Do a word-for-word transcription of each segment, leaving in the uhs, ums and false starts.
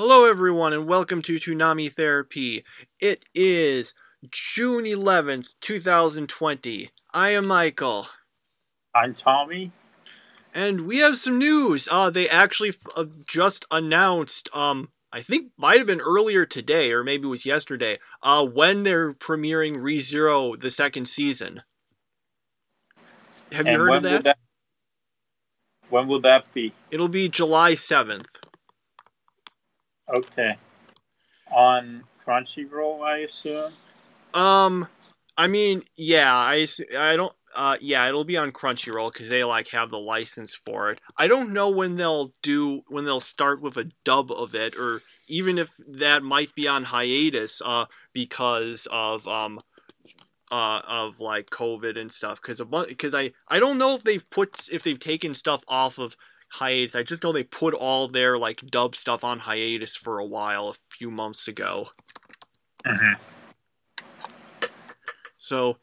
Hello, everyone, and welcome to Toonami Therapy. It is June eleventh, twenty twenty. I am Michael. I'm Tommy. And we have some news. Uh, they actually f- uh, just announced, um, I think might have been earlier today, or maybe it was yesterday, uh, when they're premiering ReZero, the second season. Have you And heard when of that? Will that? When will that be? It'll be July seventh. Okay. On Crunchyroll, I assume? Um, I mean, yeah, I, I don't, uh, yeah, it'll be on Crunchyroll because they like have the license for it. I don't know when they'll do when they'll start with a dub of it, or even if that might be on hiatus, uh, because of um, uh, of like COVID and stuff. Because a because I I don't know if they've put if they've taken stuff off of hiatus. I just know they put all their like dub stuff on hiatus for a while a few months ago. Mm-hmm. So,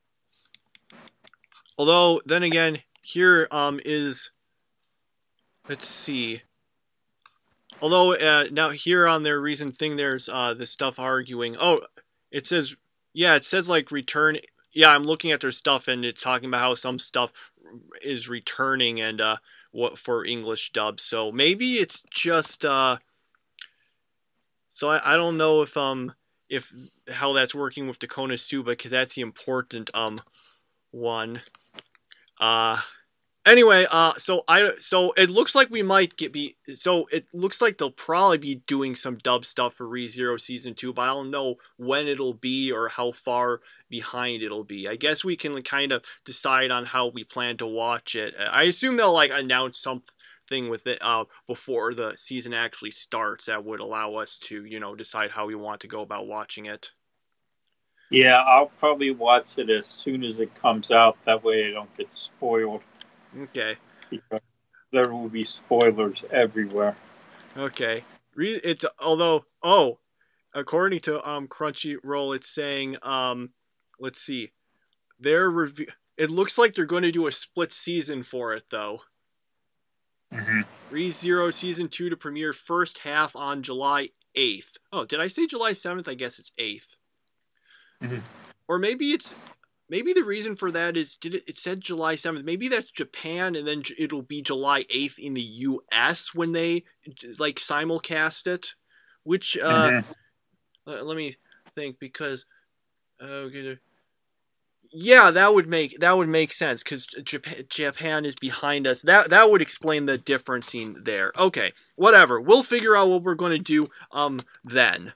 although then again, here um is, let's see. Although uh, now here on their recent thing, there's uh the stuff arguing. Oh, it says yeah, it says like return. Yeah, I'm looking at their stuff and it's talking about how some stuff is returning and uh what for English dub. So maybe it's just uh. So I, I don't know if um if how that's working with Dakota Suba because that's the important um one. Uh anyway, uh so I so it looks like we might get be so it looks like they'll probably be doing some dub stuff for ReZero season two, but I don't know when it'll be or how far behind it'll be. I guess we can kind of decide on how we plan to watch it. I assume they'll like announce something with it uh before the season actually starts that would allow us to, you know, decide how we want to go about watching it. Yeah, I'll probably watch it as soon as it comes out. That way I don't get spoiled. Okay. Because there will be spoilers everywhere. Okay. It's although oh, according to um Crunchyroll, it's saying um, let's see, their review. It looks like they're going to do a split season for it though. Mm-hmm. ReZero season two to premiere first half on July eighth. Oh, did I say July seventh? I guess it's eighth. Mm-hmm. Or maybe it's maybe the reason for that is did it, it said July seventh. Maybe that's Japan and then it'll be July eighth in the U S when they like simulcast it, which uh Mm-hmm. let, let me think because uh, okay, yeah, that would make that would make sense because Japan, Japan is behind us. That that would explain the difference in there. Okay, whatever. We'll figure out what we're going to do um then.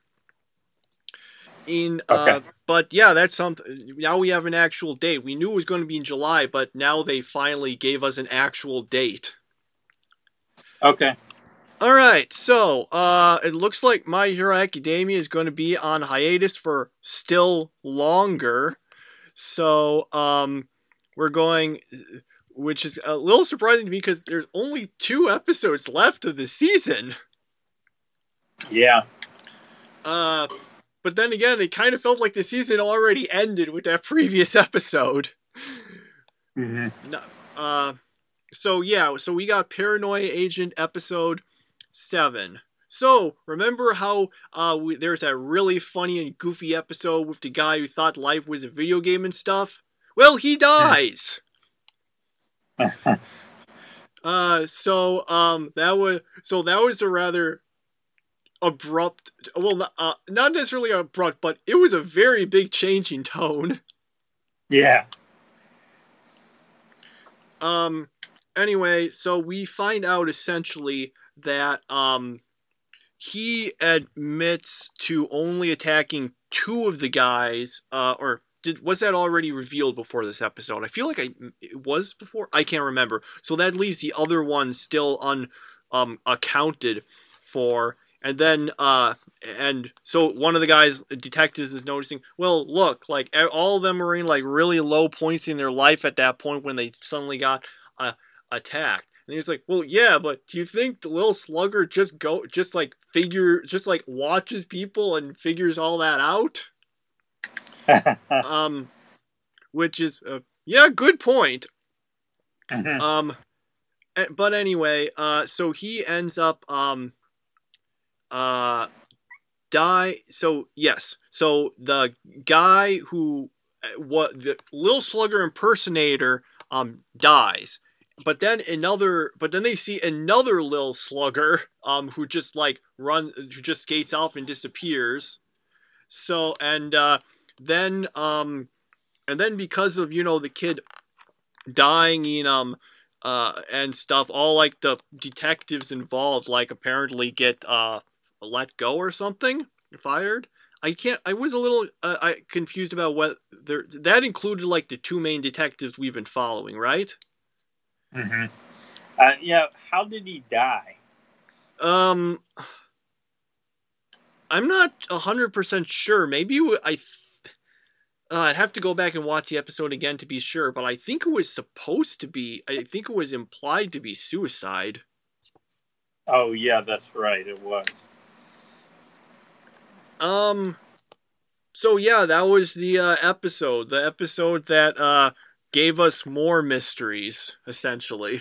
In uh, Okay. but yeah, that's something. Now we have an actual date. We knew it was going to be in July, but now they finally gave us an actual date. Okay. All right, so uh, it looks like My Hero Academia is going to be on hiatus for still longer. So um, we're going, which is a little surprising to me because there's only two episodes left of the season. Yeah. Uh, but then again, it kind of felt like the season already ended with that previous episode. Mm-hmm. No, uh, so yeah, so we got Paranoia Agent episode seven. So remember how uh, we, there's that really funny and goofy episode with the guy who thought life was a video game and stuff? Well, he dies. uh, so um, that was so that was a rather abrupt. Well, uh, not necessarily abrupt, but it was a very big change in tone. Yeah. Um. Anyway, so we find out essentially that um he admits to only attacking two of the guys, uh, or did was that already revealed before this episode? I feel like I it was before. I can't remember. So that leaves the other one still un um accounted for. And then, uh, and so one of the guys, detectives, is noticing. Well, look, like all of them are in like really low points in their life at that point when they suddenly got uh, attacked. And he's like, well, yeah, but do you think the little slugger just go, just like figure, just like watches people and figures all that out? um, which is, uh, yeah, good point. Mm-hmm. Um, but anyway, uh, so he ends up, um, uh, die. So yes, so the guy who what the Lil Slugger impersonator um dies, but then another, but then they see another Lil Slugger um who just like run, who just skates off and disappears. So and uh, then um and then because of you know the kid dying in um uh and stuff, all like the detectives involved like apparently get uh let go or something, fired. I can't. I was a little uh, I confused about what there. That included like the two main detectives we've been following, right? Mm-hmm. Uh, yeah. How did he die? Um, I'm not a hundred percent sure. Maybe I. Uh, I'd have to go back and watch the episode again to be sure, but I think it was supposed to be. I think it was implied to be suicide. Oh yeah, that's right. It was. Um. So yeah, that was the uh, episode. The episode that uh, gave us more mysteries, essentially.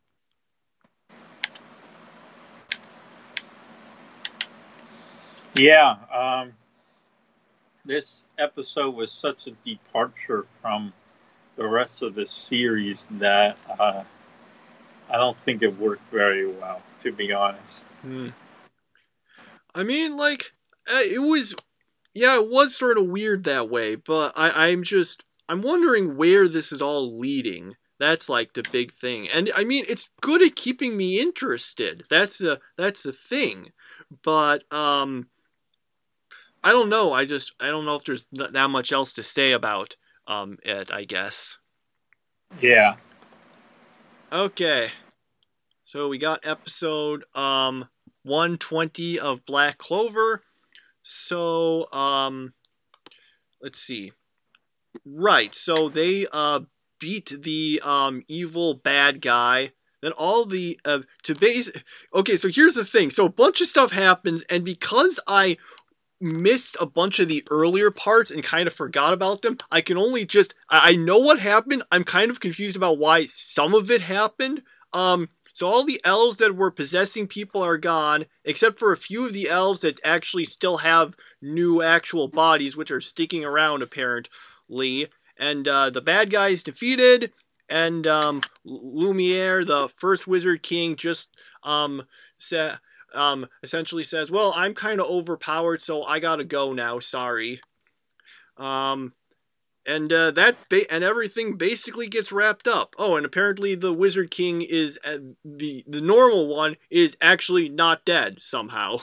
Yeah. Um, this episode was such a departure from the rest of the series that uh, I don't think it worked very well, to be honest. Hmm. I mean, like, it was, yeah, it was sort of weird that way, but I, I'm just, I'm wondering where this is all leading. That's like the big thing, and I mean, it's good at keeping me interested. That's the that's the thing, but um, I don't know. I just I don't know if there's that much else to say about um it, I guess. Yeah. Okay. So we got episode um one twenty of Black Clover. So um let's see. Right. So they uh beat the um evil bad guy. Then all the uh to base Okay, so here's the thing. So a bunch of stuff happens, and because I missed a bunch of the earlier parts and kind of forgot about them, I can only just I know what happened. I'm kind of confused about why some of it happened. Um so all the elves that were possessing people are gone, except for a few of the elves that actually still have new actual bodies, which are sticking around apparently. And uh, the bad guy is defeated, and um, Lumiere, the first Wizard King, just um, said um, essentially says, "Well, I'm kind of overpowered, so I gotta go now. Sorry." Um, and uh, that ba- and everything basically gets wrapped up. Oh, and apparently the Wizard King is uh, the the normal one is actually not dead somehow.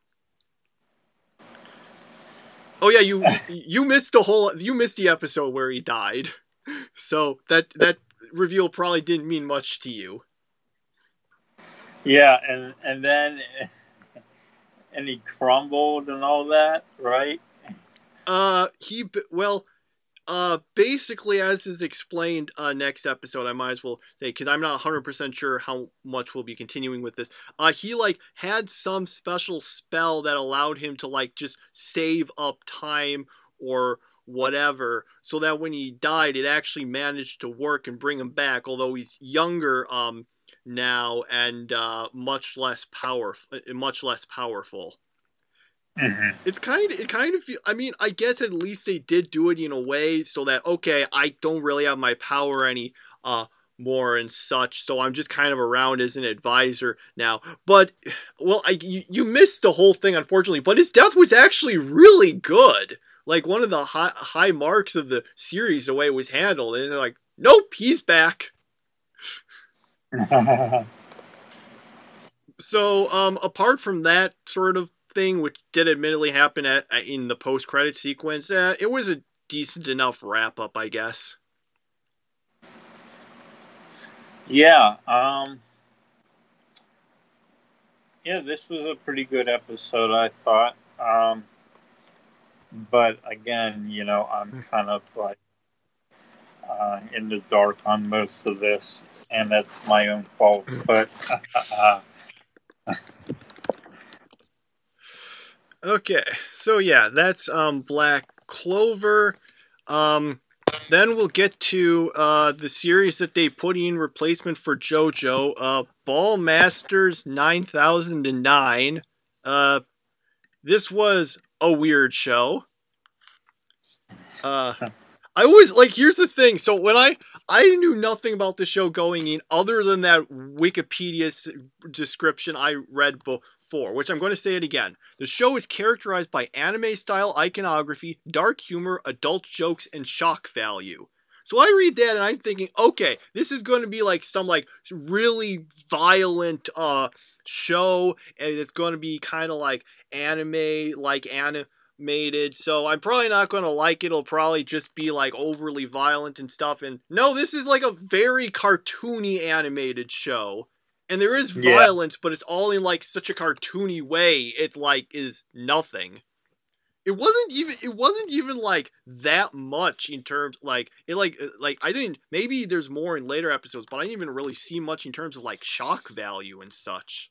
Oh yeah, you you missed the whole you missed the episode where he died, so that that reveal probably didn't mean much to you. Yeah, and and then and he crumbled and all that, right? Uh, he well, uh, basically as is explained uh next episode, I might as well say because I'm not one hundred percent sure how much we'll be continuing with this. Uh, he like had some special spell that allowed him to like just save up time or whatever, so that when he died, it actually managed to work and bring him back. Although he's younger um now and uh much less powerful, much less powerful. Mm-hmm. It's kind of, it kind of feel, I mean, I guess at least they did do it in a way so that, okay, I don't really have my power any uh more and such, so I'm just kind of around as an advisor now. But, well, I, you, you missed the whole thing, unfortunately, but his death was actually really good. Like, one of the high, high marks of the series, the way it was handled. And they're like, nope, he's back. So, um, apart from that sort of thing, which did admittedly happen at, in the post-credit sequence, uh, it was a decent enough wrap-up, I guess. Yeah, um, yeah, this was a pretty good episode, I thought. Um, but again, you know, I'm kind of like uh, in the dark on most of this, and that's my own fault. But uh, okay, so yeah, that's um Black Clover. Um, then we'll get to uh the series that they put in replacement for JoJo, uh, Ball Masters nine thousand nine. Uh, this was a weird show. Uh, I always, like, here's the thing. So when I, I knew nothing about the show going in other than that Wikipedia s- description I read before, which I'm going to say it again. The show is characterized by anime-style iconography, dark humor, adult jokes, and shock value. So I read that and I'm thinking, okay, this is going to be like some like really violent uh show, and it's going to be kind of like anime, like animated. So I'm probably not going to like it. It'll probably just be like overly violent and stuff. And no, this is like a very cartoony animated show. And there is Yeah. violence, but it's all in like such a cartoony way. It like is nothing. It wasn't even it wasn't even like that much in terms like it like like I didn't maybe there's more in later episodes, but I didn't even really see much in terms of like shock value and such.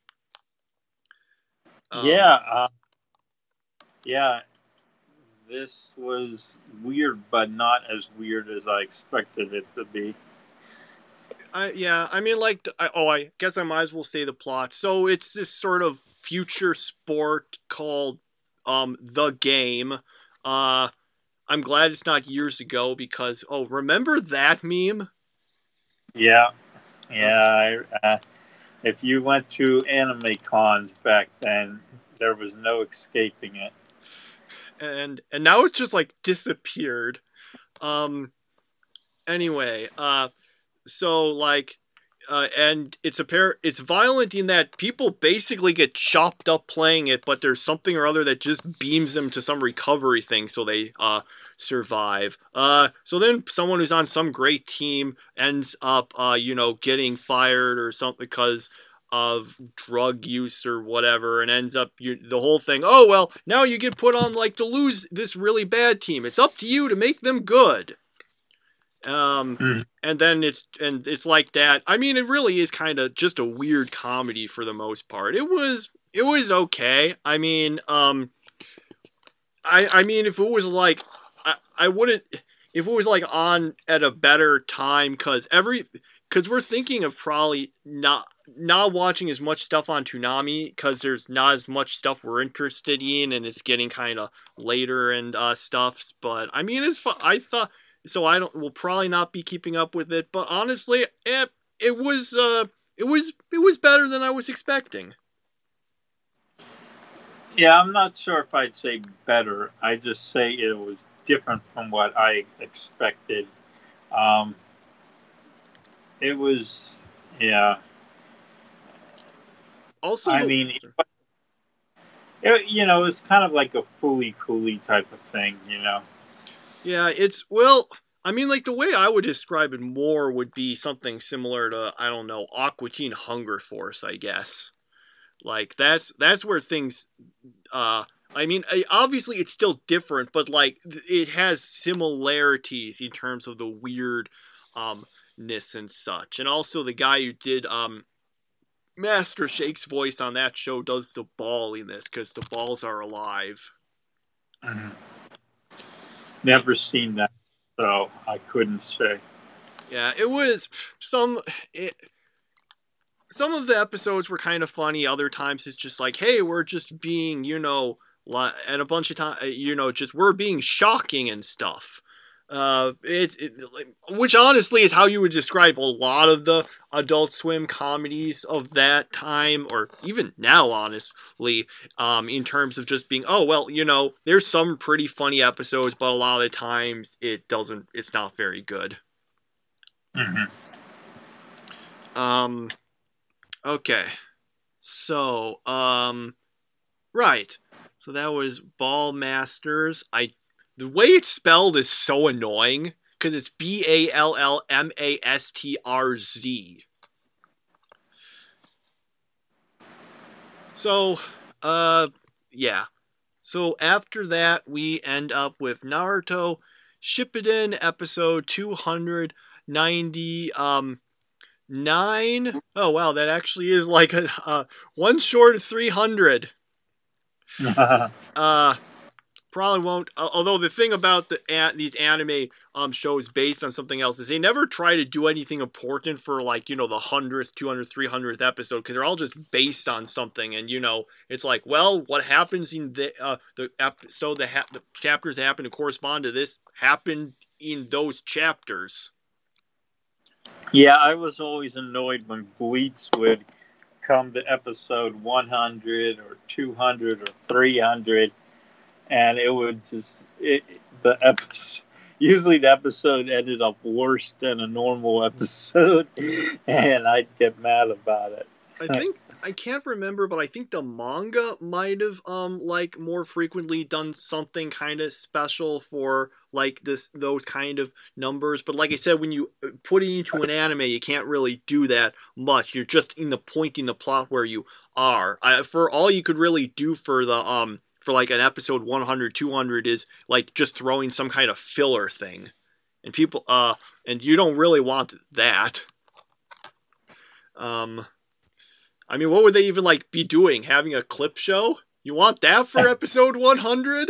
Um, yeah, uh, yeah. This was weird, but not as weird as I expected it to be. I, yeah, I mean, like, I, oh, I guess I might as well say the plot. So it's this sort of future sport called um The Game. Uh, I'm glad it's not years ago because oh, remember that meme? Yeah, yeah. I, uh, if you went to anime cons back then, there was no escaping it. And and now it's just like disappeared. Um. Anyway, uh, so like. Uh, and it's a pair. It's violent in that people basically get chopped up playing it, but there's something or other that just beams them to some recovery thing, so they uh survive. Uh, so then someone who's on some great team ends up uh you know getting fired or something because of drug use or whatever, and ends up you the whole thing. Oh well, now you get put on like to lose this really bad team. It's up to you to make them good. Um, Mm. and then it's and it's like that. I mean, it really is kind of just a weird comedy for the most part. It was it was okay. I mean, um, I I mean, if it was like, I I wouldn't if it was like on at a better time because every because we're thinking of probably not not watching as much stuff on Toonami because there's not as much stuff we're interested in, and it's getting kind of later and uh stuffs. But I mean, it's fu- I thought. So I don't will probably not be keeping up with it, but honestly, it it was uh it was it was better than I was expecting. Yeah, I'm not sure if I'd say better. I just say it was different from what I expected. Um, it was, yeah. Also, I the, mean, it, it, you know, it's kind of like a fooly cooly type of thing, you know. yeah, it's well, I mean, like the way I would describe it more would be something similar to I don't know Aqua Teen Hunger Force, I guess. Like that's that's where things uh I mean, obviously it's still different, but like it has similarities in terms of the weird um ness and such. And also the guy who did um Master Shake's voice on that show does the ball in this because the balls are alive. Mm-hmm. Never seen that, so I couldn't say. Yeah, it was some it, some of the episodes were kind of funny. Other times it's just like, hey, we're just being, you know, and a bunch of times, you know, just we're being shocking and stuff. Uh, it's it, which honestly is how you would describe a lot of the Adult Swim comedies of that time, or even now, honestly. Um, in terms of just being, oh well, you know, there's some pretty funny episodes, but a lot of the times it doesn't. It's not very good. Mm-hmm. Um. Okay. So, um, right. So that was Ball Masters. I the way it's spelled is so annoying because it's B A L L M A S T R Z. So, uh, yeah. So after that, we end up with Naruto Shippuden episode two hundred ninety. Um, nine. Oh wow, that actually is like a uh, one short of three hundred. uh, probably won't. Uh, although the thing about the uh, these anime um shows based on something else is they never try to do anything important for like you know the hundredth, two hundredth, three hundredth episode because they're all just based on something, and you know it's like well, what happens in the uh the episode the ha- the chapters that happen to correspond to this happened in those chapters. Yeah, I was always annoyed when Bleach would come to episode one hundred or two hundred or three hundred, and it would just it, the episode. Usually, the episode ended up worse than a normal episode, and I'd get mad about it. I think I can't remember, but I think the manga might have um like more frequently done something kind of special for like this those kind of numbers. But like I said, when you put it into an anime, you can't really do that much. You're just in the point in the plot where you are. I, for all you could really do for the um for like an episode one hundred, two hundred is like just throwing some kind of filler thing, and people uh and you don't really want that. Um. I mean, what would they even, like, be doing? Having a clip show? You want that for episode one hundred?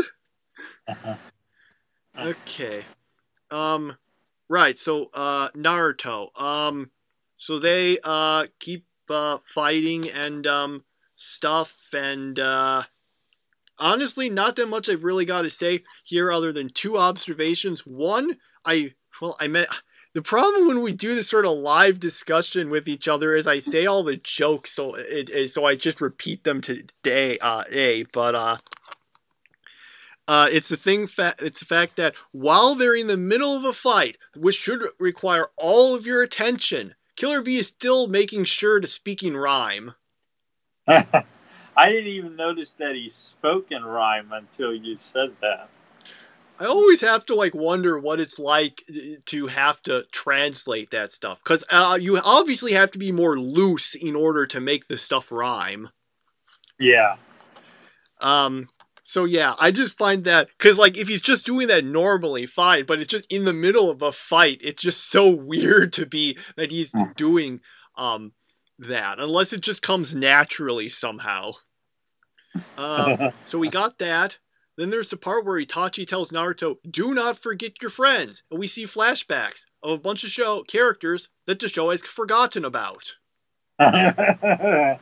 Okay. Um, right, so, uh, Naruto. Um, so they, uh, keep, uh, fighting and, um, stuff, and, uh, honestly, not that much I've really got to say here other than two observations. One, I, well, I meant... The problem when we do this sort of live discussion with each other is I say all the jokes, so it, it so I just repeat them today. Uh, a but uh, uh, it's the thing. Fa- it's the fact that while they're in the middle of a fight, which should require all of your attention, Killer Bee is still making sure to speak in rhyme. I didn't even notice that he spoke in rhyme until you said that. I always have to like wonder what it's like to have to translate that stuff because uh, you obviously have to be more loose in order to make the stuff rhyme. Yeah. Um. So yeah, I just find that because like if he's just doing that normally, fine, but it's just in the middle of a fight. It's just so weird to be that he's doing um that unless it just comes naturally somehow. Uh, so we got that. Then there's the part where Itachi tells Naruto, do not forget your friends. And we see flashbacks of a bunch of show characters that the show has forgotten about. yeah.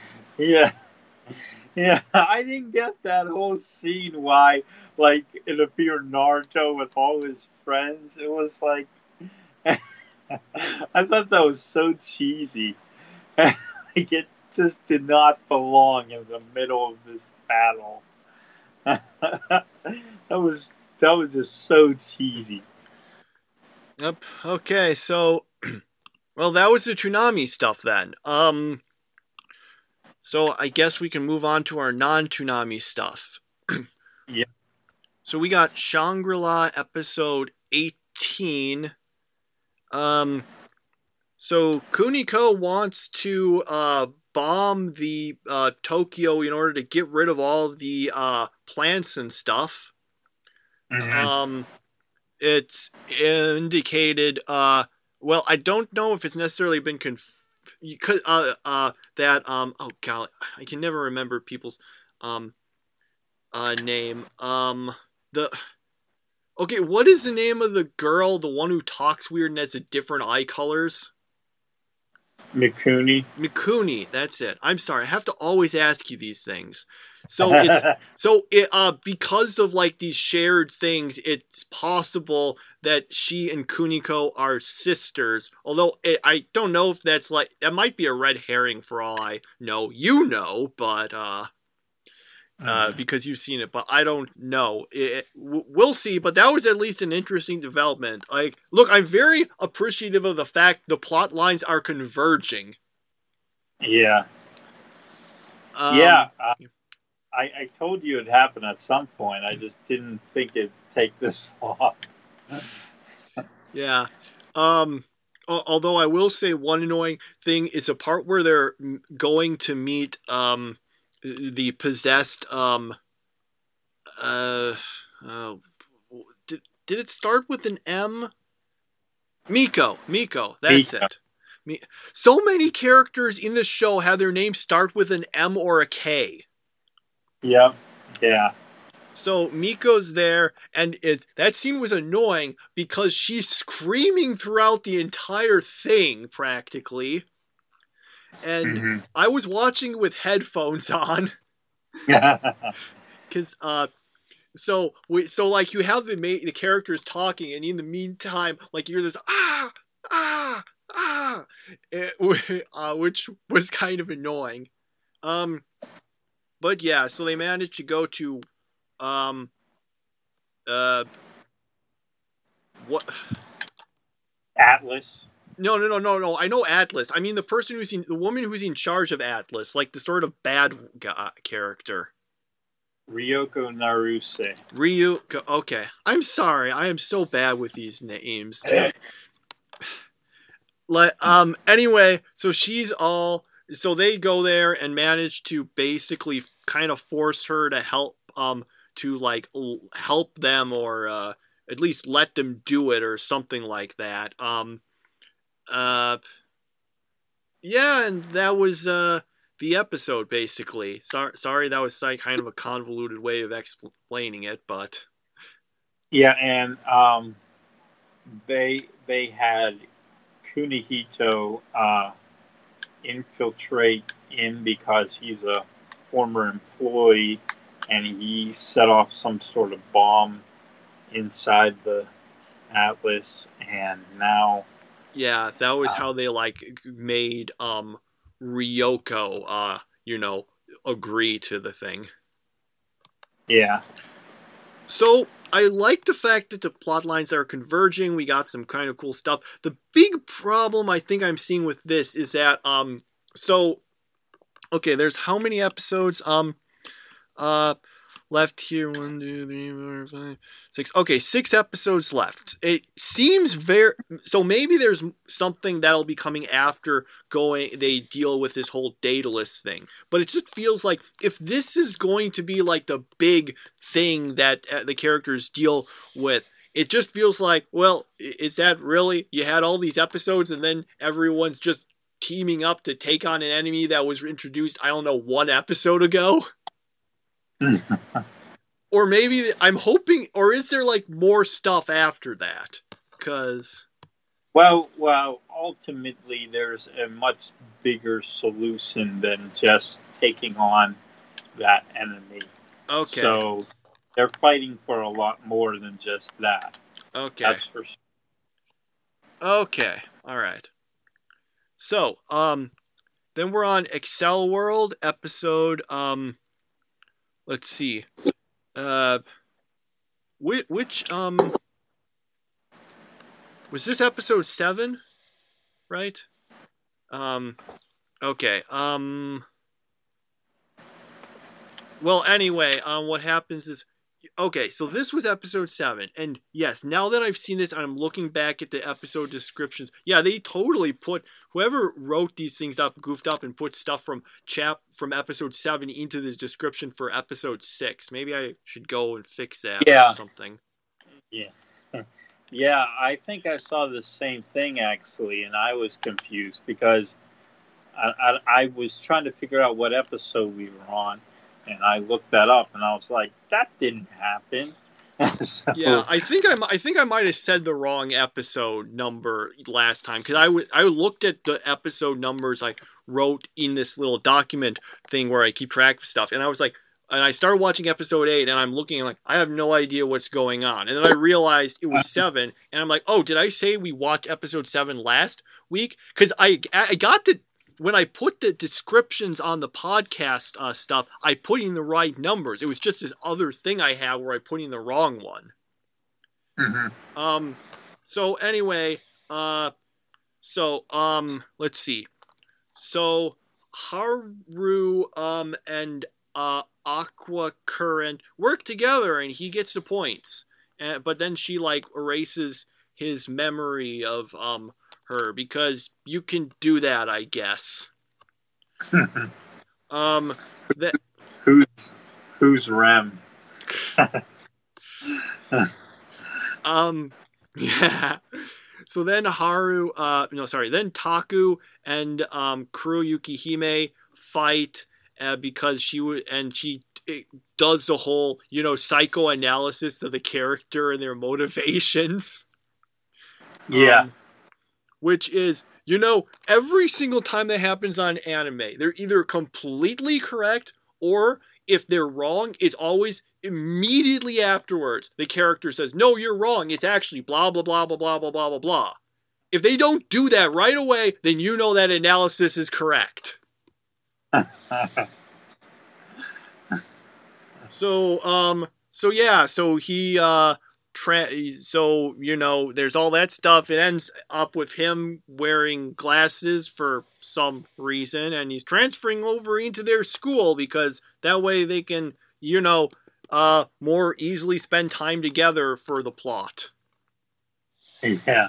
Yeah, I didn't get that whole scene why, like, it appeared Naruto with all his friends. It was like, I thought that was so cheesy. Like, it just did not belong in the middle of this battle. that was that was just so cheesy. Yep. Okay, so well, that was the Toonami stuff then. Um, so I guess we can move on to our non-Toonami stuff. Yeah. So we got Shangri-La episode eighteen. Um, so Kuniko wants to uh. bomb the uh, Tokyo in order to get rid of all of the uh, plants and stuff. Mm-hmm. Um, it's indicated. Uh, well, I don't know if it's necessarily been conf- uh, uh, that. Um, oh god, I can never remember people's um, uh, name. Um, the okay, what is the name of the girl, the one who talks weird and has a different eye colors? Mikuni. Mikuni, that's it. I'm sorry, I have to always ask you these things. So it's so it uh because of like these shared things, it's possible that she and Kuniko are sisters. Although it, I don't know if that's like that might be a red herring for all I know. You know, but uh, uh because you've seen it, but I don't know. It, we'll see. But that was at least an interesting development. Like, look, I'm very appreciative of the fact the plot lines are converging. Yeah. Um, yeah. Uh, I I told you it'd happen at some point. I just didn't think it'd take this long. Yeah. Um. Although I will say one annoying thing is a part where they're going to meet um. the possessed, um, uh, uh, did, did it start with an M? Miko. Miko. That's Miko. it. Me- so many characters in the show have their names start with an M or a K. Yep. Yeah. So Miko's there, and it that scene was annoying because she's screaming throughout the entire thing, practically. And Mm-hmm. I was watching with headphones on, because uh, so we so like you have the ma- the characters talking, and in the meantime, like you hear this ah ah ah, it, uh, which was kind of annoying. Um, but yeah, so they managed to go to um uh what Atlas. no no no no no I know Atlas. I mean the person who's in the woman who's in charge of Atlas, like the sort of bad guy character. Ryoko Naruse. Ryu. Okay, I'm sorry. I am so bad with these names. Like um. Anyway, so she's all. So they go there and manage to basically kind of force her to help um to like l- help them or uh, at least let them do it or something like that. Um. Uh. Yeah, and that was uh the episode basically. Sorry, sorry, that was like kind of a convoluted way of explaining it, but Yeah, and um, they they had Kunihito uh, infiltrate in because he's a former employee, and he set off some sort of bomb inside the Atlas, and now yeah, that was uh, how they like made um Ryoko uh you know agree to the thing. yeah, So I like the fact that the plot lines are converging. We got some kind of cool stuff. The big problem I think I'm seeing with this is that um so okay, there's how many episodes? Um uh left here. One, two, three, four, five, six. Okay, six episodes left. It seems very so. Maybe there's something that'll be coming after going. They deal with this whole Daedalus thing, but it just feels like if this is going to be like the big thing that uh, the characters deal with. It just feels like, well, is that really? You had all these episodes, and then everyone's just teaming up to take on an enemy that was introduced. I don't know, one episode ago. Or maybe I'm hoping, or is there like more stuff after that? Because well, well, ultimately, there's a much bigger solution than just taking on that enemy. okay, So they're fighting for a lot more than just that. okay, That's for sure. okay, all right. So, um, then we're on Excel World episode. Um, let's see. Uh, which, which um was this episode seven? Right. Um. Okay. Um. Well, anyway, um, what happens is, okay, so this was episode seven, and yes, now that I've seen this, I'm looking back at the episode descriptions. Yeah, they totally put whoever wrote these things up, goofed up, and put stuff from chap from episode seven into the description for episode six. Maybe I should go and fix that Yeah. or something. Yeah. Yeah, I think I saw the same thing actually, and I was confused because I, I, I was trying to figure out what episode we were on, and I looked that up, and I was like, that didn't happen. So, Yeah, I think I, I think I might have said the wrong episode number last time because I, w- I looked at the episode numbers I wrote in this little document thing where I keep track of stuff, and I was like, and I started watching episode eight, and I'm looking and like I have no idea what's going on, and then I realized it was seven, and I'm like, oh, did I say we watched episode seven last week? Because I I got the when I put the descriptions on the podcast uh, stuff, I put in the right numbers. It was just this other thing I have where I put in the wrong one. mm-hmm. Um. So anyway, uh, so um, let's see. So Haru um and uh Aqua Current work together, and he gets the points. And but then she like erases his memory of um her because you can do that, I guess. um. That. Who's who's Rem? um. Yeah. So then Haru, uh, no, sorry, then Taku and um, Kuro Yukihime fight uh, because she would, and she it does the whole, you know, psychoanalysis of the character and their motivations. Yeah. Um, which is, you know, every single time that happens on anime, they're either completely correct, or if they're wrong, it's always immediately afterwards. The character says, no, you're wrong. It's actually blah, blah, blah, blah, blah, blah, blah, blah, blah. If they don't do that right away, then you know that analysis is correct. So, um, so yeah, so he, uh, tra- so, you know, there's all that stuff. It ends up with him wearing glasses for some reason, and he's transferring over into their school because that way they can, you know, uh, more easily spend time together for the plot. Yeah.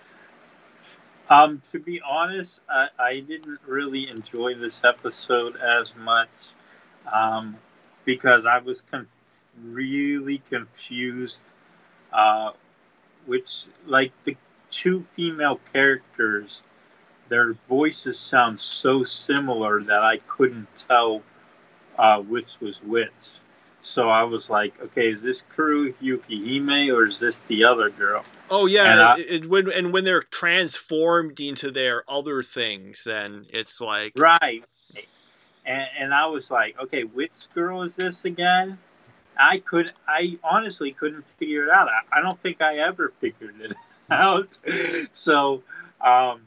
Um, to be honest, I, I didn't really enjoy this episode as much, um, because I was con- really confused, uh, which, like, the two female characters, their voices sound so similar that I couldn't tell uh, which was which. So I was like, okay, is this Kuru Yukihime or is this the other girl? Oh yeah, and, I, it, it, when and when they're transformed into their other things, then it's like right. And, and I was like, okay, which girl is this again? I could, I honestly couldn't figure it out. I, I don't think I ever figured it out. So, um,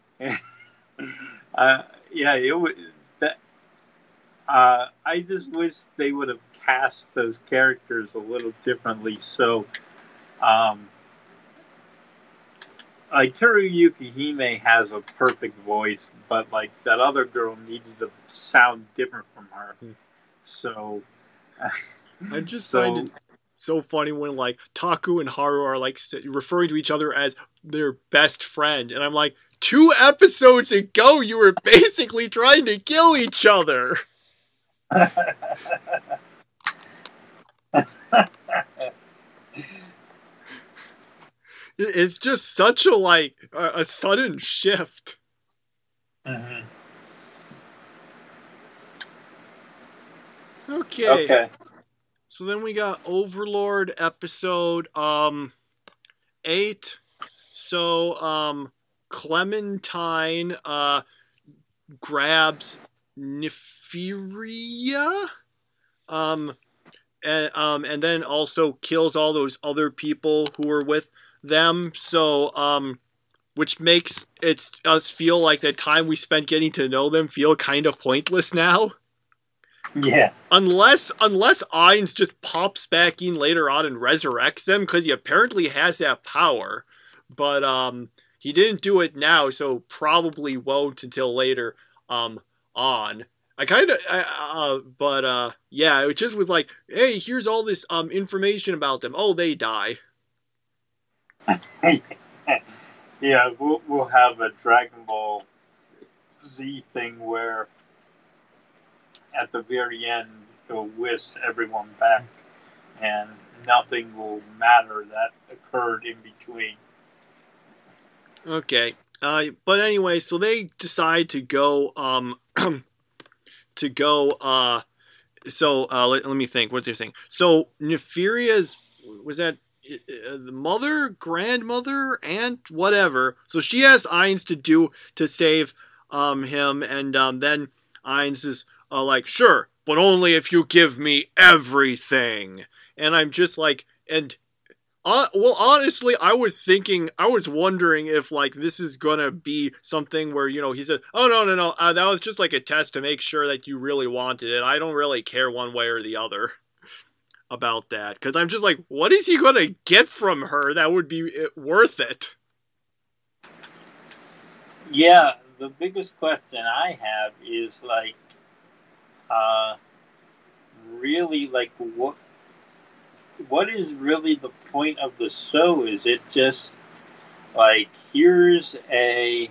uh, yeah, it was that. Uh, I just wish they would have cast those characters a little differently. So, um, like Kuru Yukihime has a perfect voice, but like that other girl needed to sound different from her. So, I just so, find it so funny when like Taku and Haru are like referring to each other as their best friend, and I'm like, two episodes ago you were basically trying to kill each other. It's just such a like a, a sudden shift. Mm-hmm. Okay. Okay. So then we got Overlord episode um eight. So um Clementine uh grabs Neferia um and um and then also kills all those other people who were with them. So um which makes it's us feel like the time we spent getting to know them feel kind of pointless now. Yeah. Unless unless Ainz just pops back in later on and resurrects them, because he apparently has that power. But um he didn't do it now, so probably won't until later um on. I kind of uh but uh yeah, it just was like, hey, here's all this um information about them. Oh, they die. Yeah, we'll, we'll have a Dragon Ball Z thing where at the very end it'll whisk everyone back and nothing will matter that occurred in between. Okay. Uh, but anyway, so they decide to go um to go uh so uh let, let me think, what's their thing? So Neferia's, was that uh, the mother, grandmother, aunt, whatever. So she has Ainz to do to save um him, and um then Ainz is uh, like, sure, but only if you give me everything. And I'm just like, and uh, well, honestly, I was thinking, I was wondering if, like, this is gonna be something where, you know, he said, oh, no, no, no, uh, that was just, like, a test to make sure that you really wanted it. I don't really care one way or the other about that. Because I'm just like, what is he gonna get from her that would be worth it? Yeah, the biggest question I have is, like, uh, really, like, what what is really the point of the show? Is it just like, here's a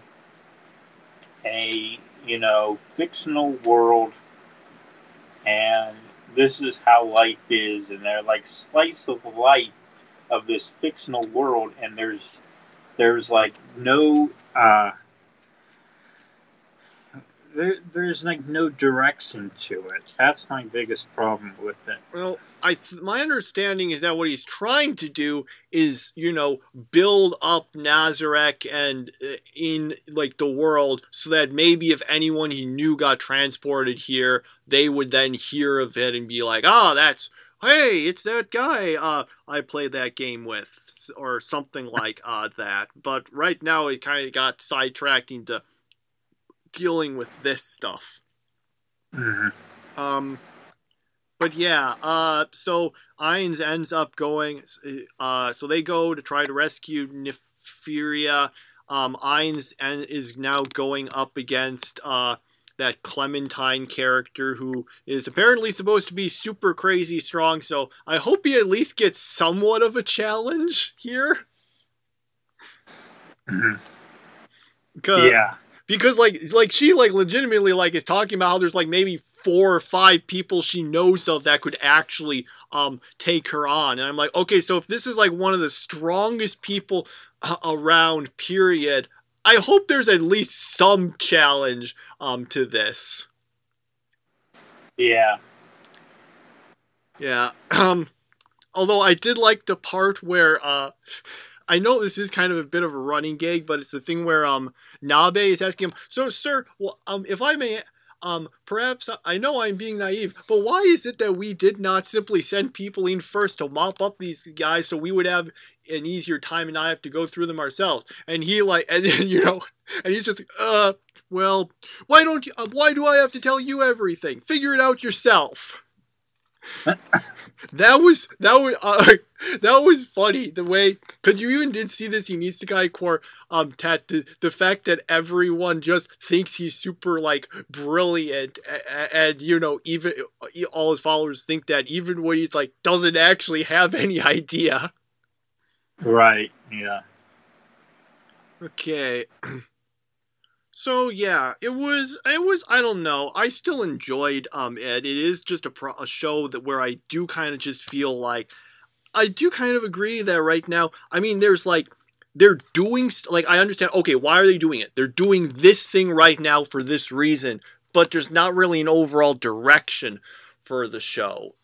a you know fictional world, and this is how life is, and they're like slice of life of this fictional world, and there's there's like no uh there, there's like no direction to it. That's my biggest problem with it. Well, I my understanding is that what he's trying to do is, you know, build up Nazareth and uh, in like the world, so that maybe if anyone he knew got transported here, they would then hear of it and be like, "Ah, oh, that's hey, it's that guy uh, I played that game with," or something like uh, that. But right now, it kind of got sidetracked into dealing with this stuff. Mm-hmm. Um, but yeah, uh, so Ainz ends up going, uh, so they go to try to rescue Nefiria. Um, Ainz and is now going up against uh, that Clementine character who is apparently supposed to be super crazy strong. So I hope he at least gets somewhat of a challenge here. Mm-hmm. Yeah. Because like like she like legitimately like is talking about how there's like maybe four or five people she knows of that could actually um take her on, and I'm like, okay, so if this is like one of the strongest people uh, around, period, I hope there's at least some challenge um to this. Yeah. Yeah. Um. Although I did like the part where uh. I know this is kind of a bit of a running gag, but it's the thing where um Nabe is asking him, so sir, well, um, if I may, um, perhaps I know I'm being naive, but why is it that we did not simply send people in first to mop up these guys so we would have an easier time and not have to go through them ourselves? And he like, and you know, and he's just, uh, well, why don't you? Uh, why do I have to tell you everything? Figure it out yourself. That was that was uh, that was funny the way, because you even did see this in Isekai Core um Tat, the, the fact that everyone just thinks he's super like brilliant, and, and you know, even all his followers think that, even when he's like doesn't actually have any idea. Right. Yeah. Okay. So yeah, it was, it was, I don't know, I still enjoyed um it. It is just a, pro- a show that where I do kind of just feel like, I do kind of agree that right now, I mean, there's like, they're doing, st- like, I understand, okay, why are they doing it? They're doing this thing right now for this reason, but there's not really an overall direction for the show.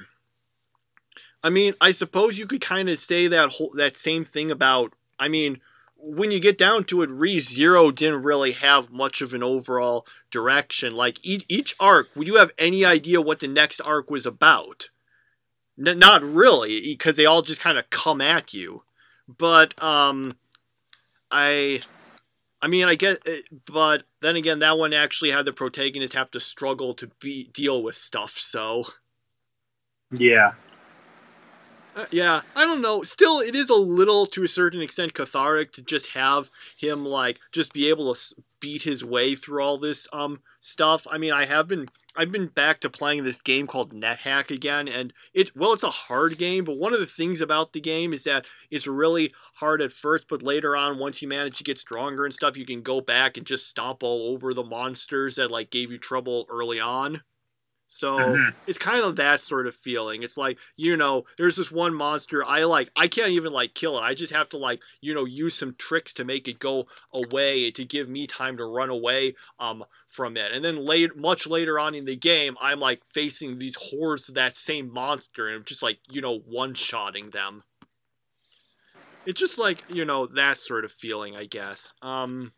I mean, I suppose you could kind of say that whole, that same thing about, I mean, when you get down to it, ReZero didn't really have much of an overall direction. Like, each, each arc, would you have any idea what the next arc was about? N- not really, because they all just kind of come at you. But, um, I, I mean, I get it, but then again, that one actually had the protagonist have to struggle to be deal with stuff, so. Yeah. Uh, yeah, I don't know. Still, it is a little, to a certain extent, cathartic to just have him, like, just be able to beat his way through all this um stuff. I mean, I have been, I've been back to playing this game called NetHack again, and it, well, it's a hard game, but one of the things about the game is that it's really hard at first, but later on, once you manage to get stronger and stuff, you can go back and just stomp all over the monsters that, like, gave you trouble early on. So mm-hmm. It's kind of that sort of feeling. It's like, you know, there's this one monster I like, I can't even like kill it. I just have to like, you know, use some tricks to make it go away, to give me time to run away um from it. And then late, much later on in the game, I'm like facing these hordes of that same monster, and I'm just like, you know, one-shotting them. It's just like, you know, that sort of feeling, I guess. Um,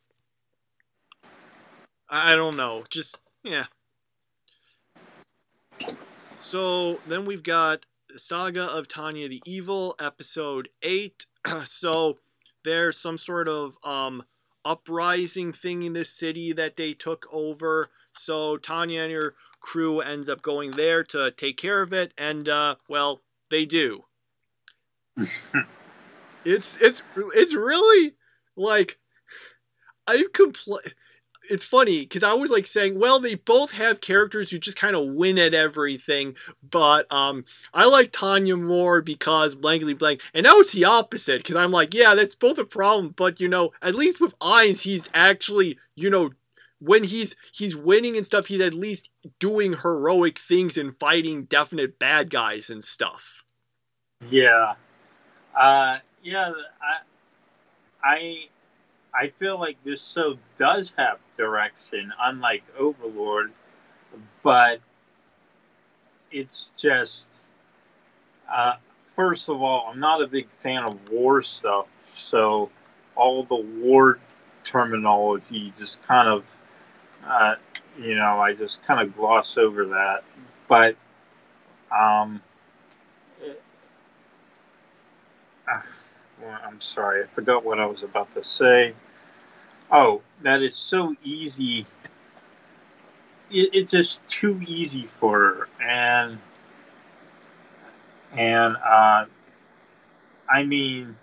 I don't know. Just, yeah. So then we've got Saga of Tanya the Evil, episode eight. So there's some sort of um, uprising thing in this city that they took over. So Tanya and her crew ends up going there to take care of it, and uh, well, they do. it's it's it's really like I compl- It's funny because I was like saying, well, they both have characters who just kind of win at everything, but um, I like Tanya more because blankly blank, and now it's the opposite because I'm like, yeah, that's both a problem, but you know, at least with Ainz, he's actually, you know, when he's he's winning and stuff, he's at least doing heroic things and fighting definite bad guys and stuff. Yeah, uh, yeah, I, I I feel like this show does have direction, unlike Overlord, but it's just, uh, first of all, I'm not a big fan of war stuff, so all the war terminology just kind of, uh, you know, I just kind of gloss over that. But, um, it, uh, well, I'm sorry, I forgot what I was about to say. Oh, that is so easy. It, it's just too easy for her, and and uh, I mean,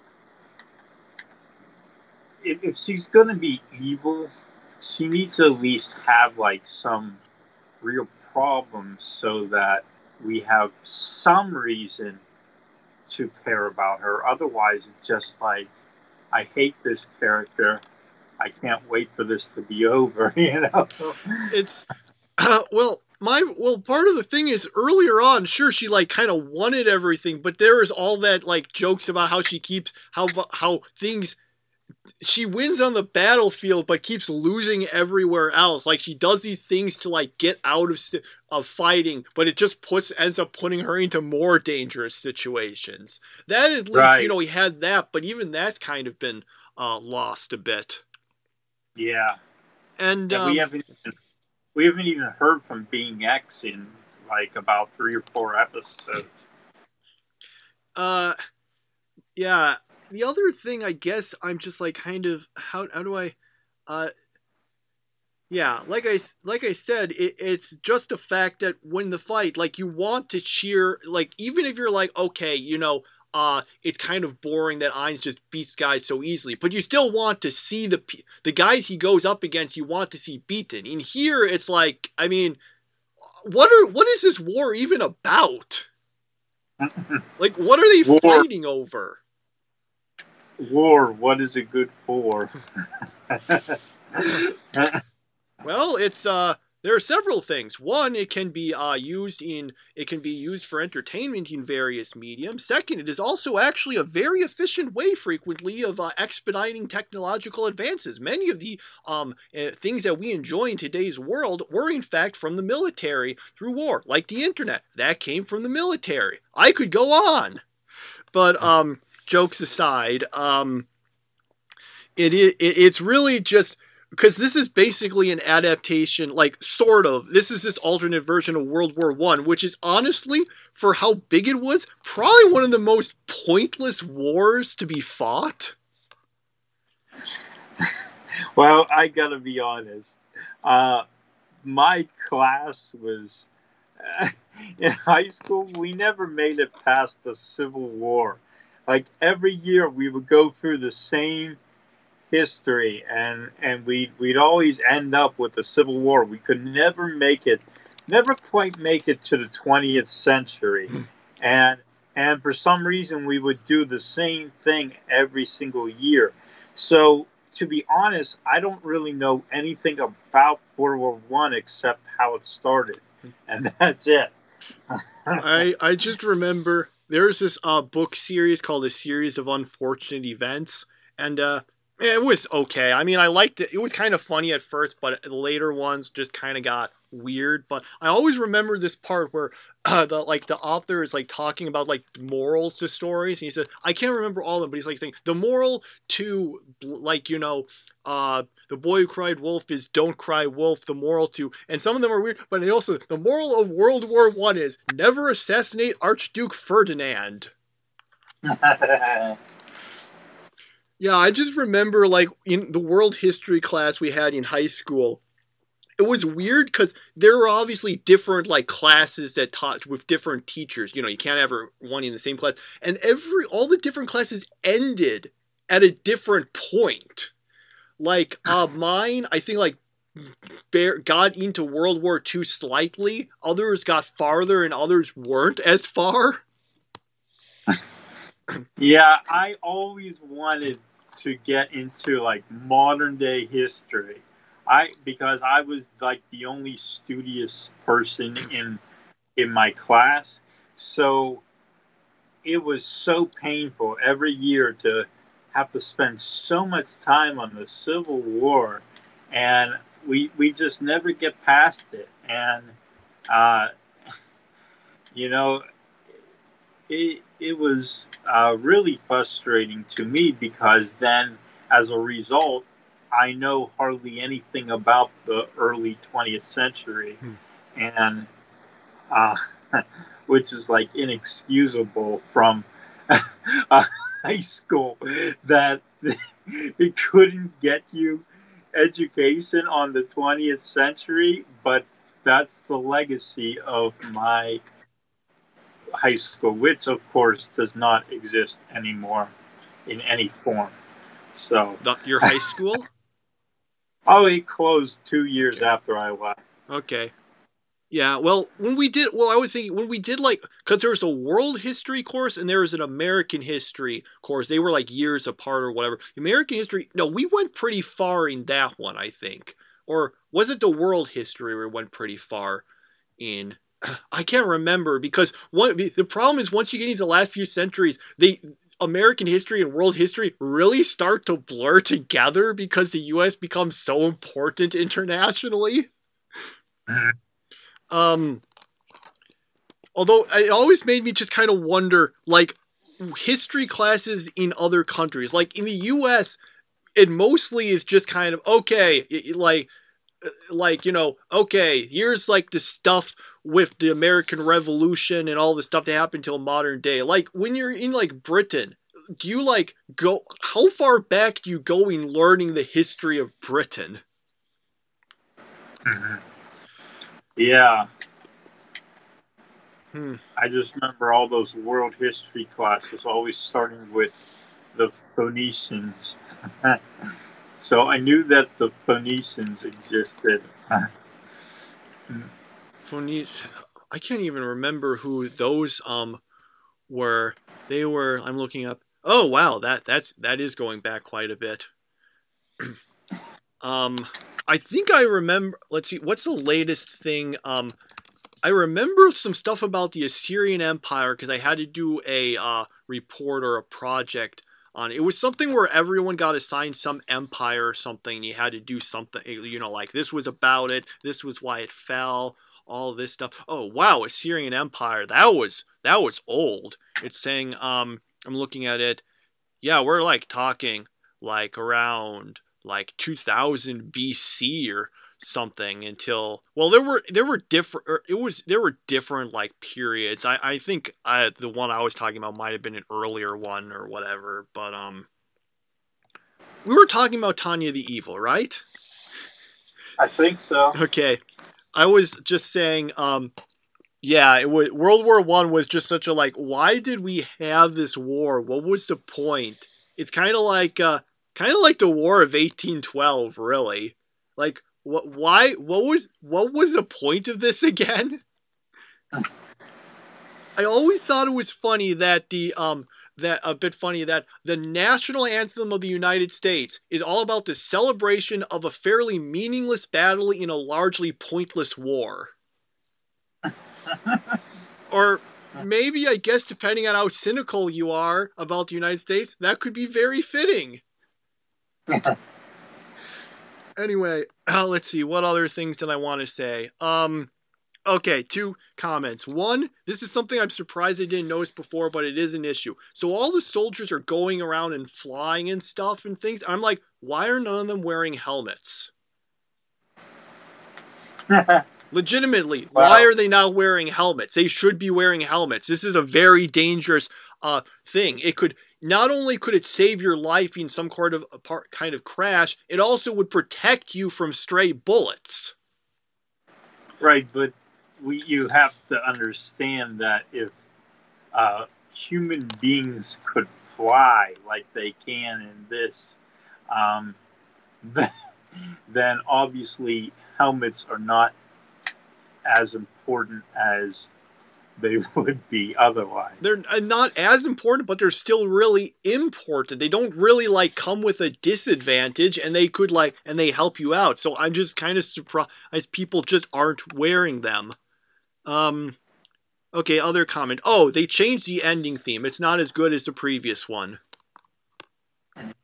if, if she's gonna be evil, she needs to at least have like some real problems so that we have some reason to care about her. Otherwise, it's just like, I hate this character. I can't wait for this to be over. You know, It's uh, well, my well, part of the thing is earlier on, sure, she like kind of wanted everything, but there is all that like jokes about how she keeps how how things she wins on the battlefield but keeps losing everywhere else. Like she does these things to like get out of of fighting, but it just puts ends up putting her into more dangerous situations. That at least, right. You know, we had that, but even that's kind of been uh, lost a bit. Yeah, and yeah, um, we haven't even, we haven't even heard from Being X in like about three or four episodes. Uh, yeah. The other thing, I guess, I'm just like kind of how how do I, uh, yeah, like I like I said, it, it's just a fact that when the fight, like you want to cheer, like even if you're like, okay, you know, uh, it's kind of boring that Ainz just beats guys so easily, but you still want to see the the guys he goes up against. You want to see beaten. In here, it's like, I mean, what are what is this war even about? Like, what are they war. fighting over? War, what is it good for? Well, it's uh there are several things. One, it can be uh used in it can be used for entertainment in various mediums. Second, it is also actually a very efficient way frequently of uh, expediting technological advances. Many of the um uh, things that we enjoy in today's world were in fact from the military through war, like the internet. That came from the military. I could go on. But um jokes aside, um it, it it's really just because this is basically an adaptation, like sort of. This is this alternate version of World War One, which is honestly, for how big it was, probably one of the most pointless wars to be fought. Well, I gotta be honest. Uh, my class was uh, in high school. We never made it past the Civil War. Like every year, we would go through the same history, and and we we'd always end up with the Civil War. We could never make it, never quite make it to the twentieth century, and and for some reason we would do the same thing every single year. So to be honest, I don't really know anything about World War One except how it started, and that's it. I I just remember there's this uh book series called A Series of Unfortunate Events, and uh it was okay. I mean, I liked it. It was kind of funny at first, but the later ones just kind of got weird. But I always remember this part where uh, the like the author is like talking about like morals to stories, and he said, I can't remember all of them, but he's like saying the moral to like you know, uh, the boy who cried wolf is don't cry wolf. The moral to, and some of them are weird, but they also the moral of World War One is never assassinate Archduke Ferdinand. Yeah, I just remember, like, in the world history class we had in high school, it was weird because there were obviously different, like, classes that taught with different teachers. You know, you can't have one in the same class. And every, all the different classes ended at a different point. Like, uh, mine, I think, like, bear, got into World War Two slightly. Others got farther and others weren't as far. Yeah, I always wanted to get into like modern day history. I because I was like the only studious person in in my class. So it was so painful every year to have to spend so much time on the Civil War, and we we just never get past it. And uh, you know, it it was uh, really frustrating to me because then, as a result, I know hardly anything about the early twentieth century, Hmm. and uh, which is like inexcusable from a high school that it couldn't get you education on the twentieth century, but that's the legacy of my high school, which of course does not exist anymore in any form. So, The, your high school? oh, it closed two years Okay. after I left. Okay. Yeah, well, when we did, well, I was thinking, when we did, like, because there was a world history course and there was an American history course. They were, like, years apart or whatever. American history, no, we went pretty far in that one, I think. Or was it the world history we went pretty far in? I can't remember because one the problem is once you get into the last few centuries, they American history and world history really start to blur together because the U S becomes so important internationally. Um, although it always made me just kind of wonder, like, history classes in other countries, like in the U S, it mostly is just kind of okay, like, like you know, okay, here's like the stuff with the American Revolution and all the stuff that happened till modern day. Like when you're in like Britain, do you like go? How far back do you go in learning the history of Britain? Mm-hmm. Yeah. Hmm. I just remember all those world history classes always starting with the Phoenicians. So I knew that the Phoenicians existed. Phone- I can't even remember who those um were. They were. I'm looking up. Oh wow, that that's that is going back quite a bit. um, I think I remember. Let's see. What's the latest thing? Um, I remember some stuff about the Assyrian Empire because I had to do a uh, report or a project on it. It was something where everyone got assigned some empire or something. You had to do something, you know, like this was about it. This was why it fell. All this stuff. Oh wow, Assyrian Empire. That was that was old. It's saying um I'm looking at it. Yeah, we're like talking like around like two thousand B C or something until well there were there were different it was there were different like periods. I I think I the one I was talking about might have been an earlier one or whatever, but um we were talking about Tanya the Evil, right? I think so. Okay. I was just saying um yeah, it was World War One was just such a like. Why did we have this war? What was the point? It's kind of like, uh, kind of like the War of eighteen twelve, really. Like, what? Why? What was? What was the point of this again? I always thought it was funny that the um that a bit funny that the national anthem of the United States is all about the celebration of a fairly meaningless battle in a largely pointless war. Or maybe, I guess, depending on how cynical you are about the United States, that could be very fitting. Anyway, uh, let's see. What other things did I want to say? Um, okay, two comments. One, this is something I'm surprised I didn't notice before, but it is an issue. So all the soldiers are going around and flying and stuff and things. I'm like, why are none of them wearing helmets? Legitimately, wow. Why are they not wearing helmets? They should be wearing helmets. This is a very dangerous uh, thing. It could not only could it save your life in some kind of kind of crash, it also would protect you from stray bullets. Right, but we you have to understand that if uh, human beings could fly like they can in this, um, then obviously helmets are not as important as they would be otherwise. They're not as important, but they're still really important. They don't really like come with a disadvantage, and they could like and they help you out. So I'm just kind of surprised people just aren't wearing them. Um, okay, other comment. Oh, they changed the ending theme. It's not as good as the previous one.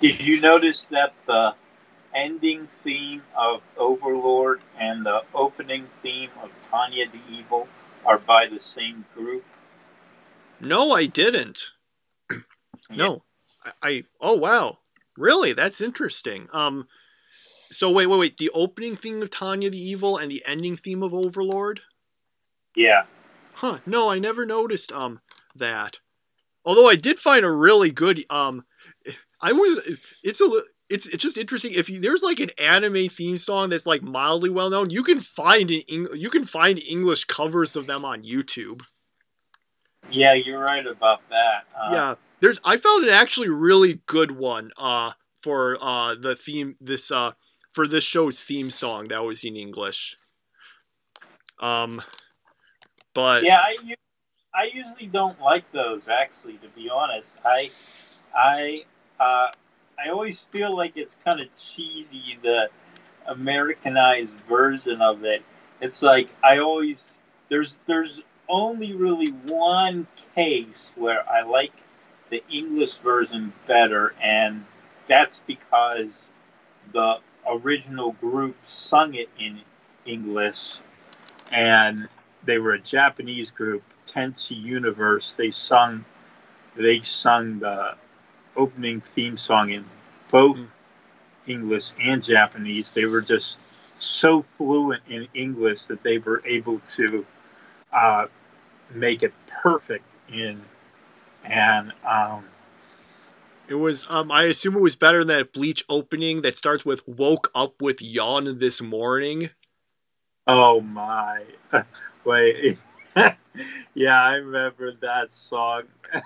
Did you notice that the ending theme of Overlord and the opening theme of Tanya the Evil are by the same group? No, I didn't. Yeah. No, I, I. Oh wow, really? That's interesting. Um, so wait, wait, wait. The opening theme of Tanya the Evil and the ending theme of Overlord. Yeah. Huh? No, I never noticed. Um, that. Although I did find a really good. Um, I was. It's a. It's it's just interesting. If you, there's like an anime theme song that's like mildly well known, you can find an you can find English covers of them on YouTube. Yeah, you're right about that. Uh, yeah, there's. I found an actually really good one. Uh, for uh the theme this uh for this show's theme song that was in English. Um, but yeah, I I usually don't like those. Actually, to be honest, I I uh, I always feel like it's kind of cheesy, the Americanized version of it. It's like I always there's there's only really one case where I like the English version better, and that's because the original group sung it in English, and they were a Japanese group, Tenchi Universe. They sung they sung the opening theme song in both mm. English and Japanese. They were just so fluent in English that they were able to uh, make it perfect in and um, it was um I assume it was better than that Bleach opening that starts with "Woke up with yawn this morning." Oh my. Wait. Yeah, I remember that song.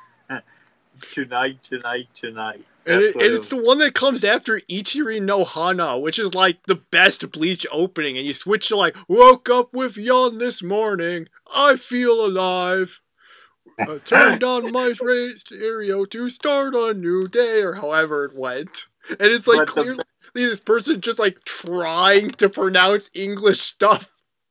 Tonight, tonight, tonight. And, it, and it's the one that comes after Ichiri no Hana, which is like the best Bleach opening. And you switch to like, woke up with yawn this morning. I feel alive. I turned on my stereo to start a new day, or however it went. And it's like but clearly the... this person just like trying to pronounce English stuff.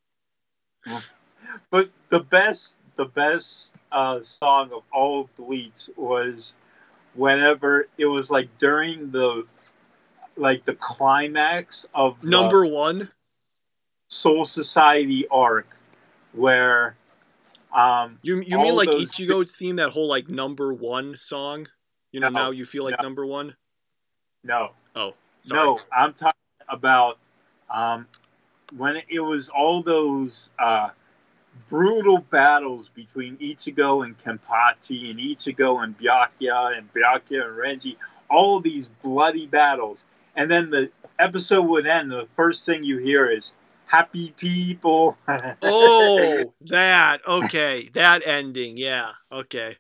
But the best, the best uh, song of all Bleach was whenever it was like during the like the climax of number one Soul Society arc, where um you you mean like those... Ichigo's theme, that whole like number one song? You know, no, now you feel like no. number one. No. Oh, sorry. No, I'm talking about um when it was all those uh, brutal battles between Ichigo and Kenpachi, and Ichigo and Byakuya, and Byakuya and Renji, all these bloody battles. And then the episode would end, and the first thing you hear is, happy people. Oh, that. Okay. That ending. Yeah. Okay.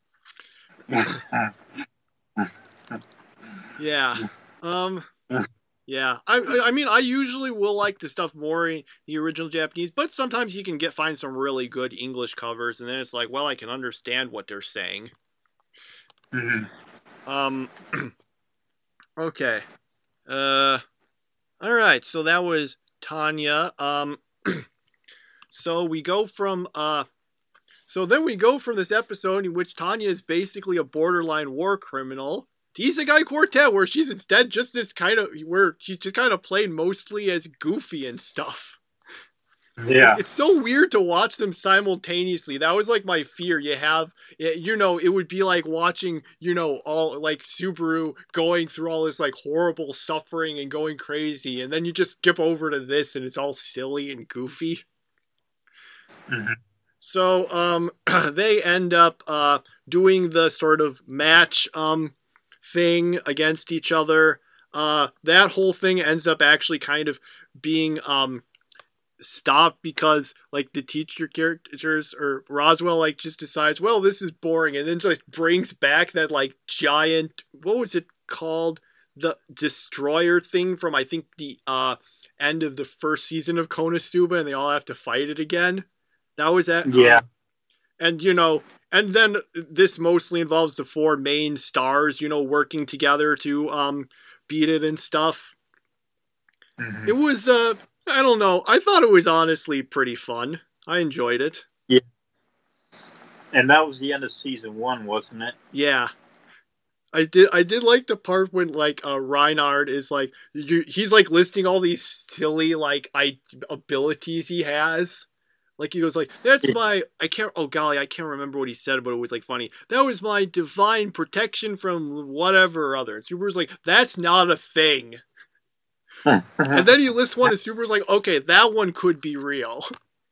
Yeah. Um... Yeah, I I mean, I usually will like the stuff more in the original Japanese, but sometimes you can get find some really good English covers, and then it's like, well, I can understand what they're saying. Mm-hmm. Um, okay. Uh, all right, so that was Tanya. Um, so we go from, uh, so then we go from this episode in which Tanya is basically a borderline war criminal, Isekai Quartet, where she's instead just this kind of, where she's just kind of played mostly as goofy and stuff. Yeah. It's so weird to watch them simultaneously. That was like my fear. You have, you know, it would be like watching, you know, all like Subaru going through all this like horrible suffering and going crazy. And then you just skip over to this and it's all silly and goofy. Mm-hmm. So, um, they end up, uh, doing the sort of match, um, thing against each other. Uh, that whole thing ends up actually kind of being um, stopped because like the teacher characters or Roswell like just decides, well, this is boring, and then just brings back that like giant, what was it called? The destroyer thing from I think the uh, end of the first season of Konosuba, and they all have to fight it again. That was that. Yeah. Um, and you know, and then this mostly involves the four main stars, you know, working together to um, beat it and stuff. Mm-hmm. It was, uh, I don't know. I thought it was honestly pretty fun. I enjoyed it. Yeah. And that was the end of season one, wasn't it? Yeah. I did I did like the part when like uh Reinhard is like you, he's like listing all these silly like I abilities he has. Like he goes like that's my I can't oh golly I can't remember what he said but it was like funny. That was my divine protection from whatever other. And Super's like that's not a thing. And then he lists one and Super's like okay that one could be real.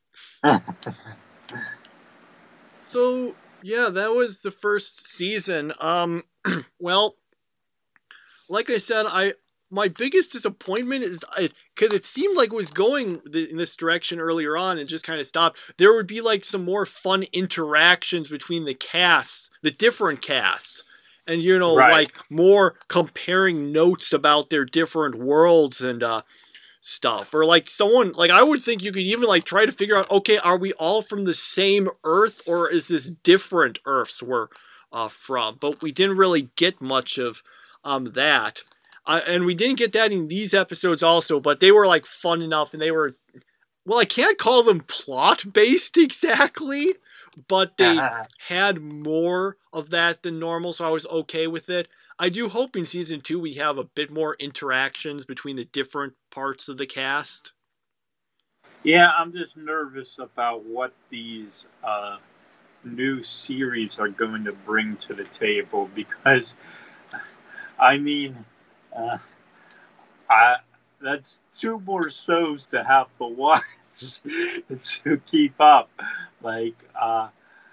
So yeah, that was the first season. Um, well, like I said, I my biggest disappointment is because it seemed like it was going th- in this direction earlier on and just kind of stopped. There would be like some more fun interactions between the casts, the different casts, and you know, Right. like more comparing notes about their different worlds and uh, stuff, or like someone like I would think you could even like try to figure out, okay, are we all from the same Earth or is this different Earths we're uh, from? But we didn't really get much of um that, uh, and we didn't get that in these episodes also. But they were like fun enough, and they were well, I can't call them plot based exactly, but they had more of that than normal, so I was okay with it. I do hope in season two we have a bit more interactions between the different parts of the cast. Yeah, I'm just nervous about what these uh, new series are going to bring to the table because, I mean, uh, I that's two more shows to have to watch to keep up. Like, uh,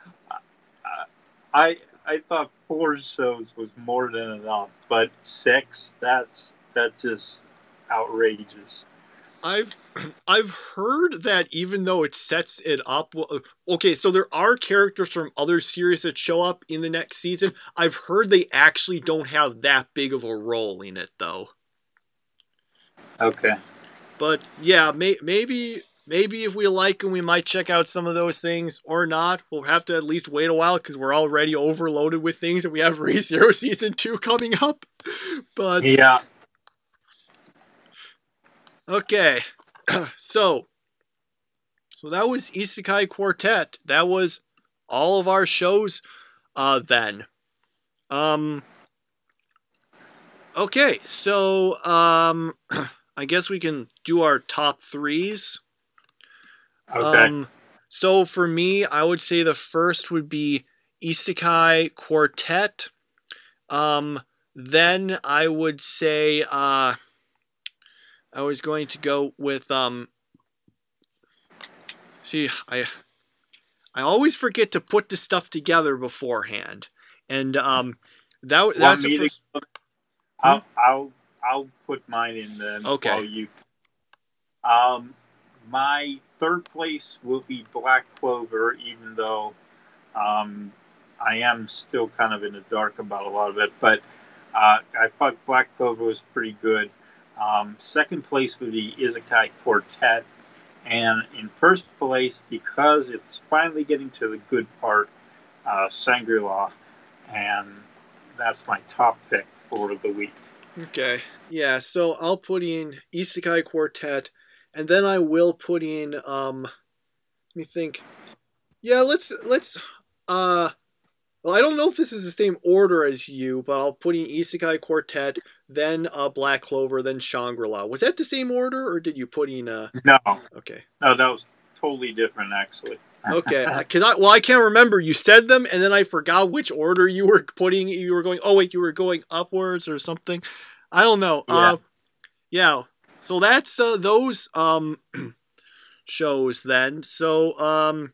I I thought four shows was more than enough, but six, that's that's just outrageous. I've I've heard that even though it sets it up, well, okay, so there are characters from other series that show up in the next season. I've heard they actually don't have that big of a role in it, though. Okay. But yeah, may, maybe maybe if we like them, we might check out some of those things, or not. We'll have to at least wait a while because we're already overloaded with things, and we have ReZero season two coming up. But yeah. Okay, so so that was Isekai Quartet. That was all of our shows. Uh, then, um, okay, so um, I guess we can do our top threes. Okay. Um, so for me, I would say the first would be Isekai Quartet. Um, then I would say uh. I was going to go with um. See, I I always forget to put the stuff together beforehand, and um, that that's the first. I'll, hmm? I'll I'll put mine in then. Okay. While you. Um, my third place will be Black Clover, even though, um, I am still kind of in the dark about a lot of it, but uh, I thought Black Clover was pretty good. Um, second place would be Isekai Quartet. And in first place, because it's finally getting to the good part, uh, Shangri-La. And that's my top pick for the week. Okay. Yeah, so I'll put in Isekai Quartet, and then I will put in, um, let me think. Yeah, let's, let's, uh, well, I don't know if this is the same order as you, but I'll put in Isekai Quartet, then uh, Black Clover, then Shangri-La. Was that the same order, or did you put in? Uh... No. Okay. No, that was totally different, actually. Okay, because I well, I can't remember. You said them, and then I forgot which order you were putting. You were going. Oh wait, you were going upwards or something. I don't know. Yeah. Uh, yeah. So that's uh, those um shows then. So um,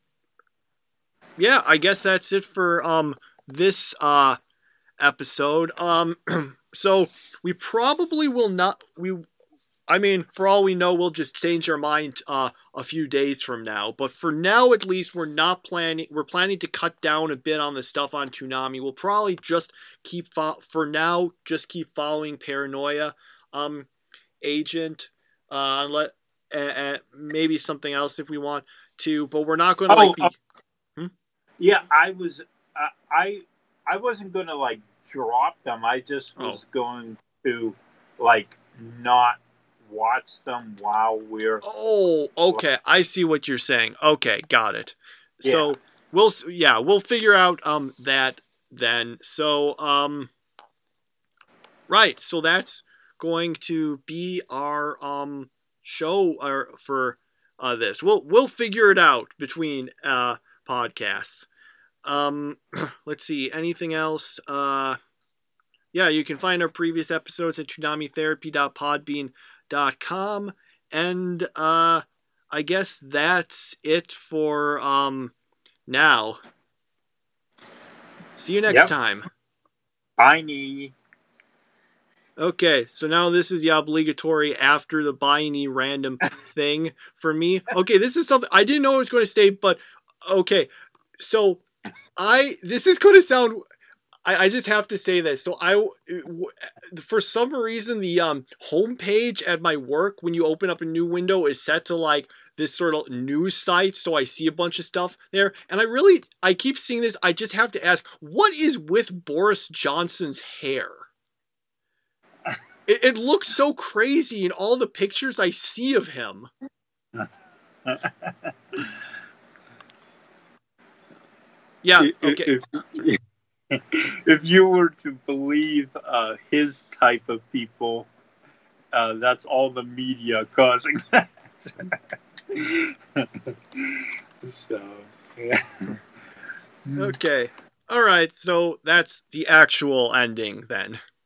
yeah, I guess that's it for um this uh episode. Um. So we probably will not. We, I mean, for all we know, we'll just change our mind uh, a few days from now. But for now, at least, we're not planning. We're planning to cut down a bit on the stuff on Toonami. We'll probably just keep fo- for now. Just keep following Paranoia, um, Agent, uh, and let and, and maybe something else if we want to. But we're not going to oh, like be. Uh, hmm? Yeah, I was. Uh, I I wasn't going to like. drop them. I just was oh. going to like not watch them while we're oh okay I see what you're saying. Okay, got it. Yeah. So we'll yeah we'll figure out um that then. So um Right. So that's going to be our um show or for uh this. We'll we'll figure it out between uh podcasts. Um let's see. Anything else? Uh yeah, you can find our previous episodes at tsunami therapy dot podbean dot com, and uh I guess that's it for um now. See you next Yep. time. Bye. Okay, so now this is the obligatory after the Biny random thing for me. Okay, this is something I didn't know I was going to say, but okay. So I this is going to sound I, I just have to say this. So I for some reason the um homepage at my work when you open up a new window is set to like this sort of news site, so I see a bunch of stuff there, and I really I keep seeing this. I just have to ask, what is with Boris Johnson's hair? It, it looks so crazy in all the pictures I see of him. Yeah, okay. If, if, if you were to believe uh, his type of people, uh, that's all the media causing that. So, yeah. Okay. All right, so that's the actual ending then.